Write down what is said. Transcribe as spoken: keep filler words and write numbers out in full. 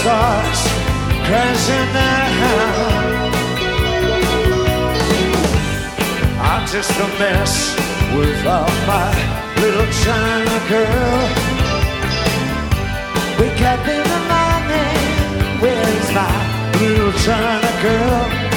stars crashing down. I'm just a mess without my little China girl. Wake up in the morning, where's my little China girl?